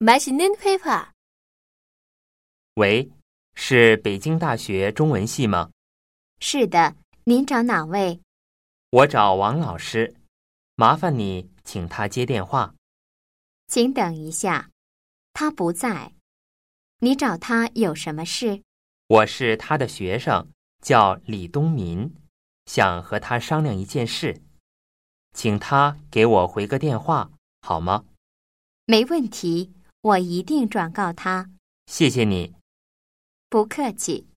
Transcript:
맛있는 회화。 喂，是北京大学中文系吗？ 是的，您找哪位？ 我找王老师，麻烦你请他接电话。 请等一下，他不在。你找他有什么事？ 我是他的学生，叫李东民，想和他商量一件事，请他给我回个电话，好吗？ 没问题，我一定转告他。 谢谢你。 不客气。